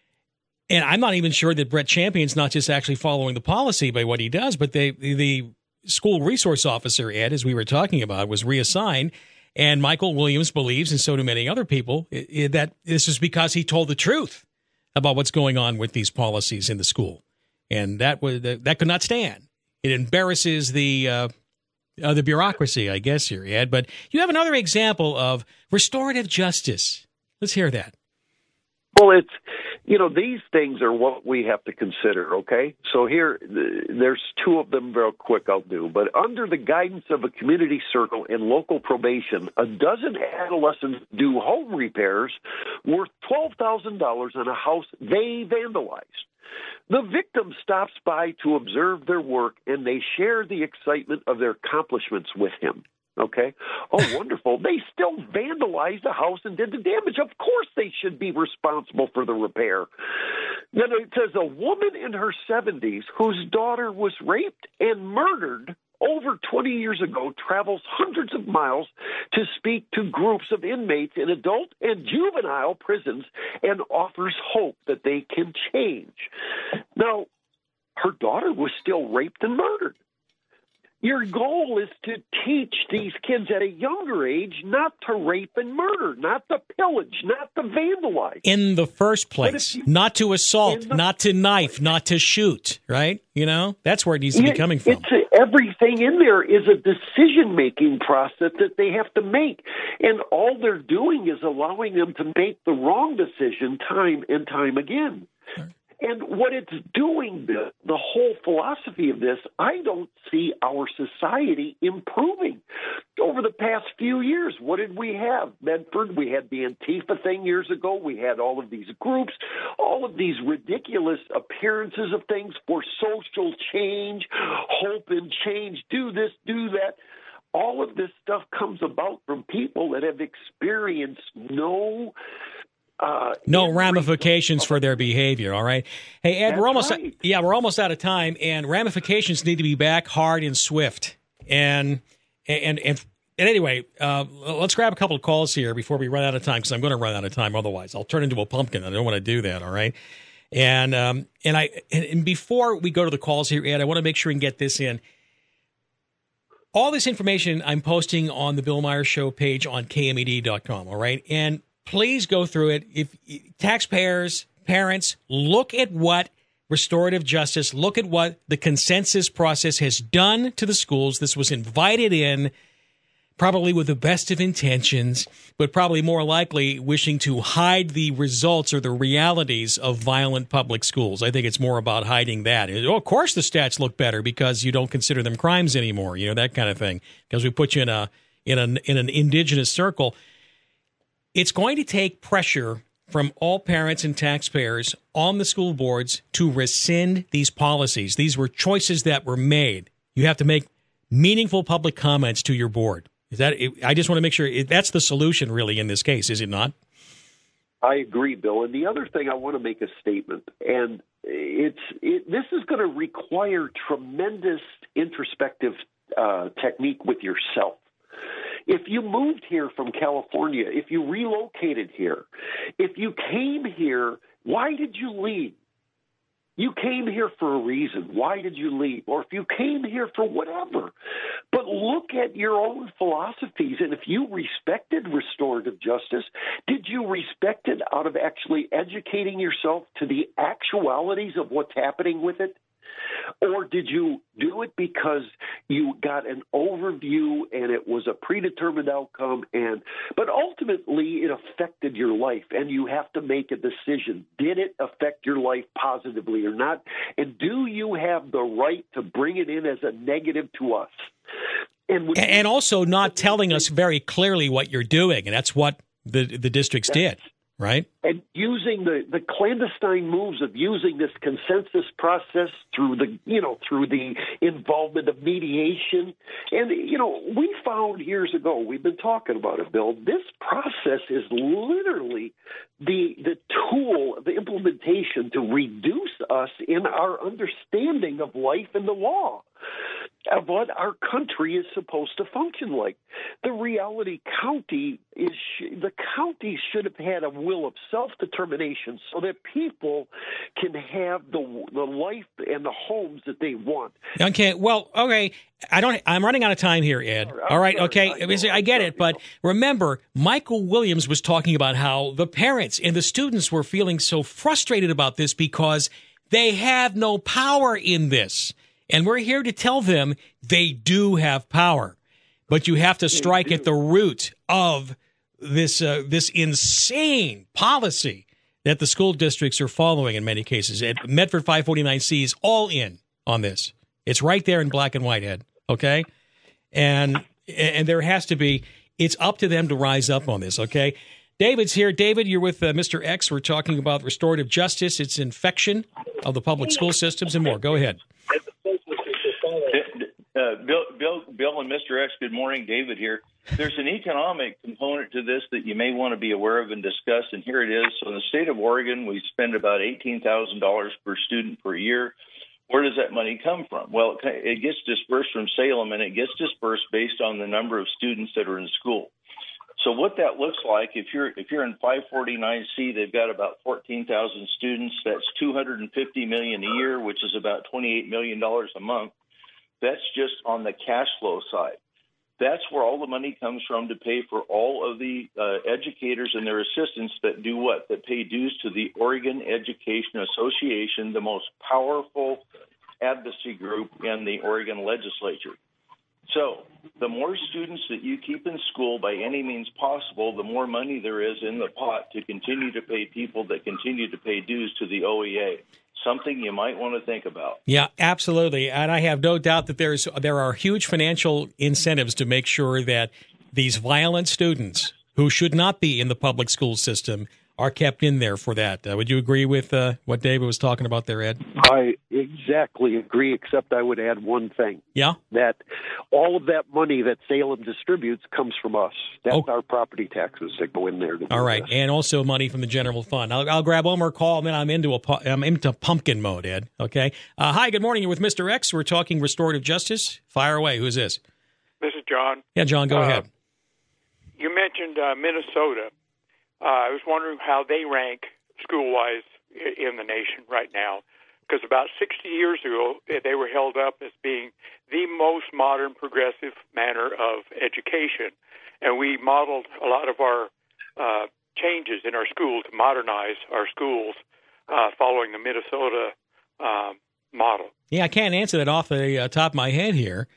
and I'm not even sure that Brett Champion's not just actually following the policy by what he does, but they the school resource officer, Ed, as we were talking about, was reassigned. And Michael Williams believes, and so do many other people, that this is because he told the truth about what's going on with these policies in the school. And that was that could not stand. It embarrasses the uh, uh, the bureaucracy, I guess, here, Ed. But you have another example of restorative justice. Let's hear that. Well, it's, you know, these things are what we have to consider, okay? So here, there's two of them real quick I'll do. But under the guidance of a community circle and local probation, a dozen adolescents do home repairs worth twelve thousand dollars on a house they vandalized. The victim stops by to observe their work, and they share the excitement of their accomplishments with him. Okay. Oh, wonderful. They still vandalized the house and did the damage. Of course they should be responsible for the repair. Then it says a woman in her seventies whose daughter was raped and murdered over twenty years ago travels hundreds of miles to speak to groups of inmates in adult and juvenile prisons and offers hope that they can change. Now, her daughter was still raped and murdered. Your goal is to teach these kids at a younger age not to rape and murder, not to pillage, not to vandalize. In the first place, you, not to assault, the, not to knife, not to shoot, right? You know, that's where it needs to be coming from. It's a, everything in there is a decision-making process that they have to make. And all they're doing is allowing them to make the wrong decision time and time again. And what it's doing, the, the whole philosophy of this, I don't see our society improving. Over the past few years, what did we have? Medford, we had the Antifa thing years ago. We had all of these groups, all of these ridiculous appearances of things for social change, hope and change, do this, do that. All of this stuff comes about from people that have experienced no... Uh, no ramifications for their behavior. All right. Hey, Ed, That's we're almost right. yeah, we're almost out of time, and ramifications need to be back hard and swift. And and and, and anyway, uh, let's grab a couple of calls here before we run out of time, because I'm going to run out of time otherwise. I'll turn into a pumpkin. I don't want to do that. All right. And um and I and, and before we go to the calls here, Ed, I want to make sure we can get this in. all this information I'm posting on the Bill Myers Show page on K M E D dot com, all right? And please go through it. If taxpayers, parents, look at what restorative justice, look at what the consensus process has done to the schools. This was invited in probably with the best of intentions, but probably more likely wishing to hide the results or the realities of violent public schools. I think it's more about hiding that. Oh, of course the stats look better because you don't consider them crimes anymore, you know, that kind of thing, because we put you in a in an in an indigenous circle. It's going to take pressure from all parents and taxpayers on the school boards to rescind these policies. These were choices that were made. You have to make meaningful public comments to your board. Is that? I just want to make sure that's the solution, really, in this case, is it not? I agree, Bill. And the other thing, I want to make a statement, and it's it, this is going to require tremendous introspective uh, technique with yourself. If you moved here from California, if you relocated here, if you came here, why did you leave? You came here for a reason. Why did you leave? Or if you came here for whatever. But look at your own philosophies. And if you respected restorative justice, did you respect it out of actually educating yourself to the actualities of what's happening with it? Or did you do it because you got an overview and it was a predetermined outcome, and but ultimately it affected your life, and you have to make a decision. Did it affect your life positively or not? And do you have the right to bring it in as a negative to us? And, and also not telling us very clearly what you're doing, and that's what the the districts did. Right. And using the, the clandestine moves of using this consensus process through the, you know, through the involvement of mediation. And, you know, we found years ago, we've been talking about it, Bill, this process is literally the the tool, the implementation to reduce us in our understanding of life and the law, of what our country is supposed to function like. The reality county is the county should have had a will of self-determination so that people can have the the life and the homes that they want. Okay, well, okay, I don't. I'm running out of time here, Ed. Sorry, All right, sorry, okay, I, know, I get it, but remember, Michael Williams was talking about how the parents and the students were feeling so frustrated about this because they have no power in this. And we're here to tell them they do have power, but you have to strike at the root of this uh, this insane policy that the school districts are following in many cases. And Medford five forty-nine C is all in on this. It's right there in black and white, Ed. Okay, and and there has to be. It's up to them to rise up on this. Okay, David's here. David, you're with uh, Mister X. We're talking about restorative justice, its infection of the public school systems, and more. Go ahead. Uh, Bill, Bill, Bill, and Mister X, good morning. David here. There's an economic component to this that you may want to be aware of and discuss, and here it is. So in the state of Oregon, we spend about eighteen thousand dollars per student per year. Where does that money come from? Well, it gets dispersed from Salem, and it gets dispersed based on the number of students that are in school. So what that looks like, if you're if you're in five forty-nine C, they've got about fourteen thousand students. That's two hundred fifty million dollars a year, which is about twenty-eight million dollars a month. That's just on the cash flow side. That's where all the money comes from to pay for all of the uh, educators and their assistants that do what? That pay dues to the Oregon Education Association, the most powerful advocacy group in the Oregon legislature. So the more students that you keep in school by any means possible, the more money there is in the pot to continue to pay people that continue to pay dues to the O E A. Something you might want to think about. Yeah, absolutely. And I have no doubt that there's there are huge financial incentives to make sure that these violent students who should not be in the public school system are kept in there for that. Uh, would you agree with uh, what David was talking about there, Ed? I exactly agree, except I would add one thing. Yeah? That all of that money that Salem distributes comes from us. That's oh. our property taxes that go in there. All right, this. And also money from the general fund. I'll, I'll grab one more call, and then I'm into, a, I'm into pumpkin mode, Ed. Okay? Uh, hi, good morning. You're with Mister X. We're talking restorative justice. Fire away. Who's this? This is John. Yeah, John, go uh, ahead. You mentioned uh, Minnesota. Uh, I was wondering how they rank school-wise in the nation right now. because about sixty years ago, they were held up as being the most modern, progressive manner of education. And we modeled a lot of our uh, changes in our school to modernize our schools uh, following the Minnesota um, model. Yeah, I can't answer that off the uh, top of my head here.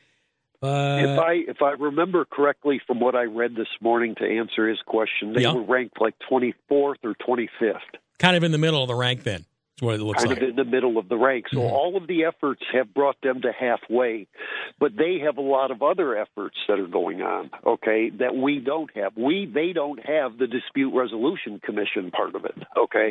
Uh, if I if I remember correctly from what I read this morning to answer his question, they yeah. were ranked like twenty-fourth or twenty-fifth. Kind of in the middle of the rank then. That's what it looks kind like. of in the middle of the rank. So Mm-hmm. all of the efforts have brought them to halfway, but they have a lot of other efforts that are going on, okay, that we don't have. We They don't have the Dispute Resolution Commission part of it, okay?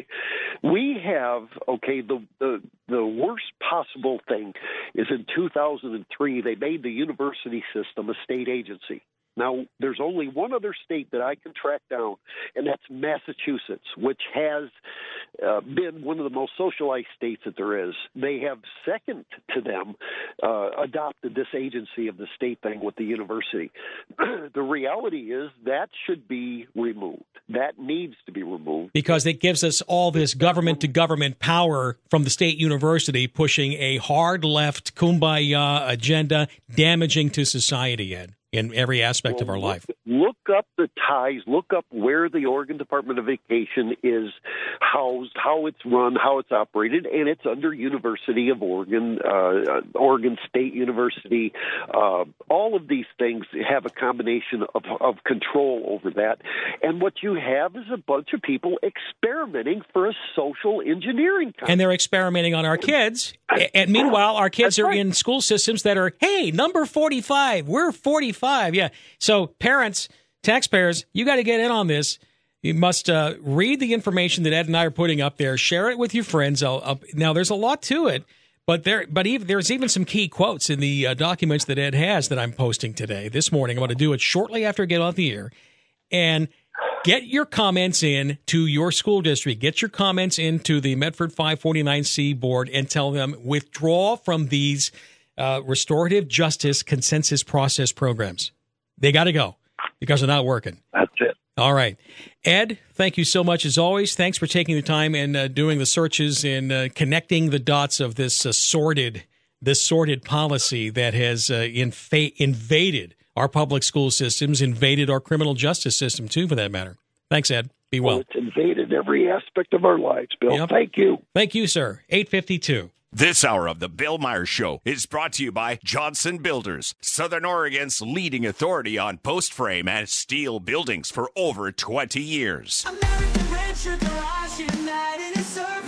We have, okay, the, the, the worst possible thing is in two thousand three, they made the university system a state agency. Now, there's only one other state that I can track down, and that's Massachusetts, which has uh, been one of the most socialized states that there is. They have, second to them, uh, adopted this agency of the state thing with the university. The reality is that should be removed. That needs to be removed. Because it gives us all this government-to-government power from the state university pushing a hard left kumbaya agenda damaging to society, Ed, in every aspect well, of our look, life. Look up the ties. Look up where the Oregon Department of Education is housed, how it's run, how it's operated, and it's under University of Oregon, uh, Oregon State University. Uh, all of these things have a combination of, of control over that. And what you have is a bunch of people experimenting for a social engineering company. And they're experimenting on our kids. And meanwhile, our kids are in school systems that are, hey, number forty-five, we're forty-five. Yeah. So parents, taxpayers, you got to get in on this. You must uh, read the information that Ed and I are putting up there. Share it with your friends. I'll, I'll, now, there's a lot to it, but there, but even, there's even some key quotes in the uh, documents that Ed has that I'm posting today, this morning. I'm going to do it shortly after I get off the air. And get your comments in to your school district. Get your comments into the Medford five forty-nine C board and tell them withdraw from these uh, restorative justice consensus process programs. They got to go because they're not working. That's it. All right. Ed, thank you so much as always. Thanks for taking the time and uh, doing the searches and uh, connecting the dots of this uh, sordid, this sordid policy that has uh, infa- invaded our public school systems, invaded our criminal justice system, too, for that matter. Thanks, Ed. Be well. well it's invaded every aspect of our lives, Bill. Yep. Thank you. Thank you, sir. eight fifty-two. This hour of the Bill Myers Show is brought to you by Johnson Builders, Southern Oregon's leading authority on post frame and steel buildings for over twenty years. American Rancher Garage United in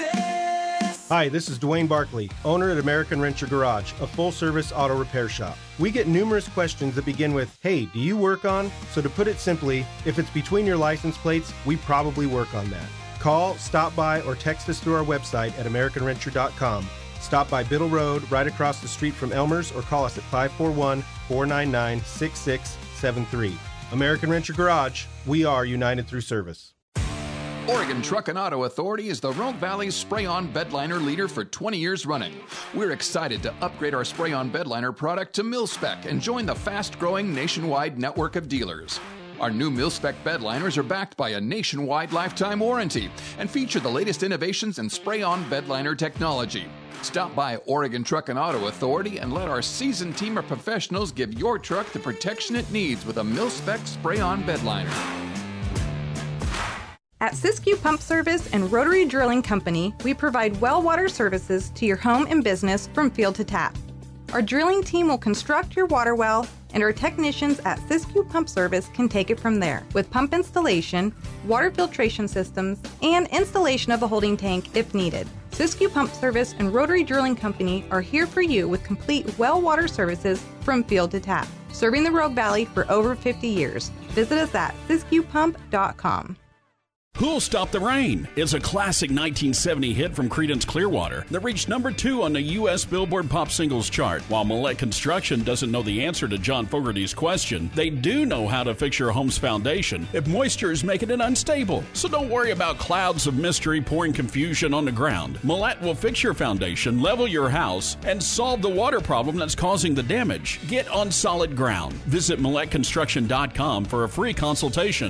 Service. Hi, this is Dwayne Barkley, owner at American Rancher Garage, a full-service auto repair shop. We get numerous questions that begin with, hey, do you work on? So to put it simply, if it's between your license plates, we probably work on that. Call, stop by, or text us through our website at american rancher dot com. Stop by Biddle Road, right across the street from Elmer's, or call us at five four one, four nine nine, six six seven three. American Rancher Garage, we are united through service. Oregon Truck and Auto Authority is the Rogue Valley's spray-on bedliner leader for twenty years running. We're excited to upgrade our spray-on bedliner product to mil-spec and join the fast-growing nationwide network of dealers. Our new mil-spec bedliners are backed by a nationwide lifetime warranty and feature the latest innovations in spray-on bedliner technology. Stop by Oregon Truck and Auto Authority and let our seasoned team of professionals give your truck the protection it needs with a mil-spec spray-on bedliner. At Siskiyou Pump Service and Rotary Drilling Company, we provide well water services to your home and business from field to tap. Our drilling team will construct your water well, and our technicians at Siskiyou Pump Service can take it from there with pump installation, water filtration systems, and installation of a holding tank if needed. Siskiyou Pump Service and Rotary Drilling Company are here for you with complete well water services from field to tap, serving the Rogue Valley for over fifty years. Visit us at siskiyou pump dot com. Who'll Stop the Rain is a classic nineteen seventy hit from Creedence Clearwater that reached number two on the U S Billboard Pop Singles chart. While Millette Construction doesn't know the answer to John Fogerty's question, they do know how to fix your home's foundation if moisture is making it unstable. So don't worry about clouds of mystery pouring confusion on the ground. Millette will fix your foundation, level your house, and solve the water problem that's causing the damage. Get on solid ground. Visit millette construction dot com for a free consultation.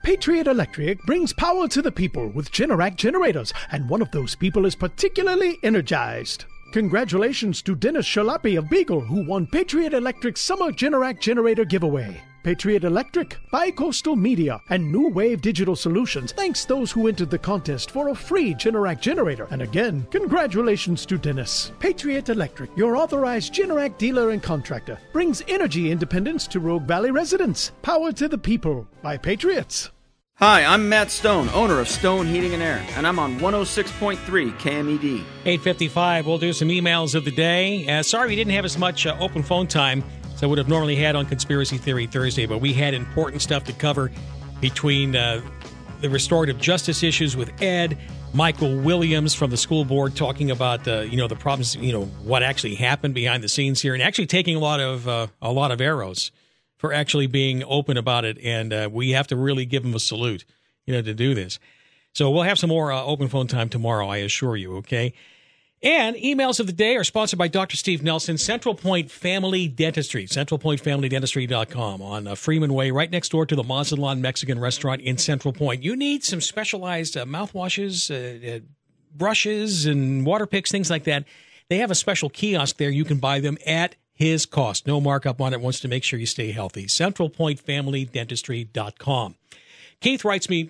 Patriot Electric brings power to the people with Generac generators, and one of those people is particularly energized. Congratulations to Dennis Shalapi of Beagle, who won Patriot Electric's Summer Generac Generator giveaway. Patriot Electric, Bi-Coastal Media, and New Wave Digital Solutions thanks those who entered the contest for a free Generac generator. And again, congratulations to Dennis. Patriot Electric, your authorized Generac dealer and contractor, brings energy independence to Rogue Valley residents. Power to the people by Patriots. Hi, I'm Matt Stone, owner of Stone Heating and Air, and I'm on one oh six point three K M E D. eight fifty-five, we'll do some emails of the day. Uh, sorry we didn't have as much uh, open phone time as I would have normally had on Conspiracy Theory Thursday, but we had important stuff to cover between uh, the restorative justice issues with Ed, Michael Williams from the school board talking about uh, you know the problems, you know what actually happened behind the scenes here, and actually taking a lot of uh, a lot of arrows for actually being open about it, and uh, we have to really give them a salute, you know, to do this. So we'll have some more uh, open phone time tomorrow, I assure you, okay? And emails of the day are sponsored by Doctor Steve Nelson, Central Point Family Dentistry, central point family dentistry dot com on uh, Freeman Way, right next door to the Mazatlan Mexican restaurant in Central Point. You need some specialized uh, mouthwashes, uh, uh, brushes, and water picks, things like that. They have a special kiosk there. You can buy them at his cost. No markup on it. Wants to make sure you stay healthy. central point family dentistry dot com. Keith writes me,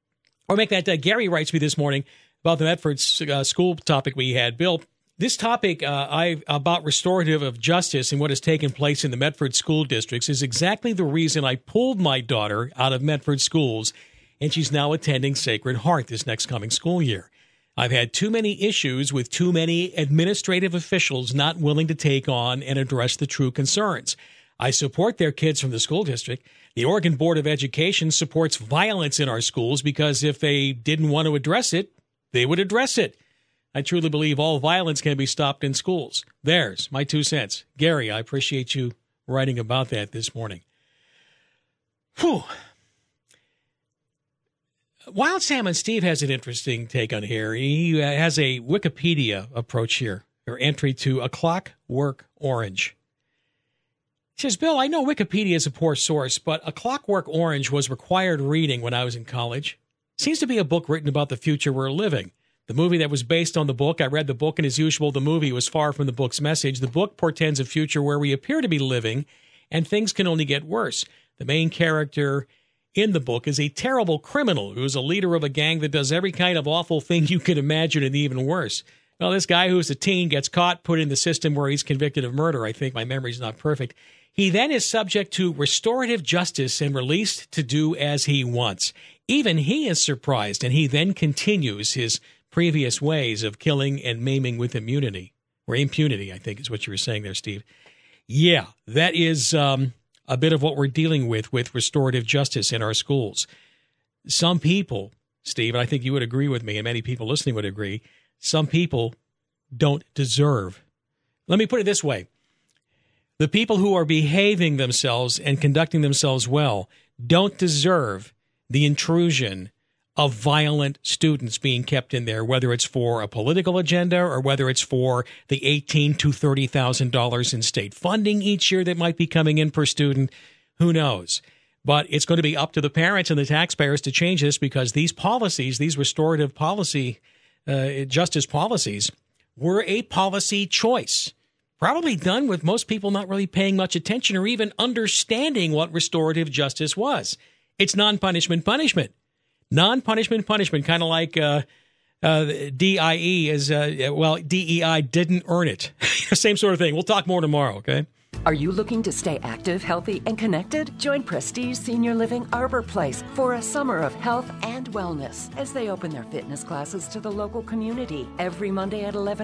or make that, uh, Gary writes me this morning about the Medford uh, school topic we had. Bill, this topic uh, I about restorative of justice and what has taken place in the Medford school districts is exactly the reason I pulled my daughter out of Medford schools, and she's now attending Sacred Heart this next coming school year. I've had too many issues with too many administrative officials not willing to take on and address the true concerns. I support their kids from the school district. The Oregon Board of Education supports violence in our schools because if they didn't want to address it, they would address it. I truly believe all violence can be stopped in schools. There's my two cents. Gary, I appreciate you writing about that this morning. Whew. Wild Salmon Steve has an interesting take on here. He has a Wikipedia approach here, or entry to A Clockwork Orange. He says, Bill, I know Wikipedia is a poor source, but A Clockwork Orange was required reading when I was in college. Seems to be a book written about the future we're living. The movie that was based on the book, I read the book, and as usual, the movie was far from the book's message. The book portends a future where we appear to be living, and things can only get worse. The main character in the book is a terrible criminal who's a leader of a gang that does every kind of awful thing you can imagine and even worse. Well, this guy who's a teen gets caught, put in the system where he's convicted of murder. I think my memory's not perfect. He then is subject to restorative justice and released to do as he wants. Even he is surprised, and he then continues his previous ways of killing and maiming with immunity, or impunity, I think is what you were saying there, Steve. Yeah, that is um, a bit of what we're dealing with with restorative justice in our schools. Some people, Steve, and I think you would agree with me, and many people listening would agree, some people don't deserve. Let me put it this way. The people who are behaving themselves and conducting themselves well don't deserve the intrusion of violent students being kept in there, whether it's for a political agenda or whether it's for the eighteen thousand to thirty thousand dollars in state funding each year that might be coming in per student. Who knows? But it's going to be up to the parents and the taxpayers to change this, because these policies, these restorative policy, uh, justice policies, were a policy choice. Probably done with most people not really paying much attention or even understanding what restorative justice was. It's non-punishment punishment. Non-punishment punishment, kind of like uh, uh, D I E is, uh, well, D E I didn't earn it. Same sort of thing. We'll talk more tomorrow, okay? Are you looking to stay active, healthy, and connected? Join Prestige Senior Living Arbor Place for a summer of health and wellness as they open their fitness classes to the local community every Monday at eleven